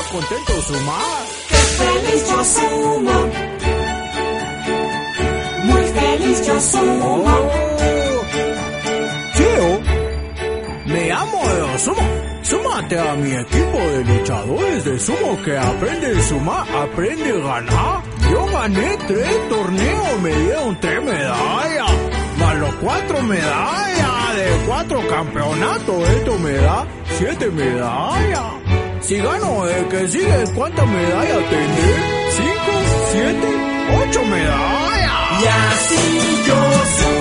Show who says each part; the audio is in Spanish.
Speaker 1: contento sumar.
Speaker 2: Qué feliz yo sumo, muy feliz yo sumo.
Speaker 1: Tío, me amo de sumo. Súmate a mi equipo de luchadores de sumo que aprende a sumar, aprende a ganar. Yo gané 3 torneos, me dieron 3 medallas, más los 4 medallas de 4 campeonatos, esto me da 7 medallas. Si gano el que sigue, ¿cuántas medallas tendré? 5, 7, 8 medallas.
Speaker 2: Y así yo sumo.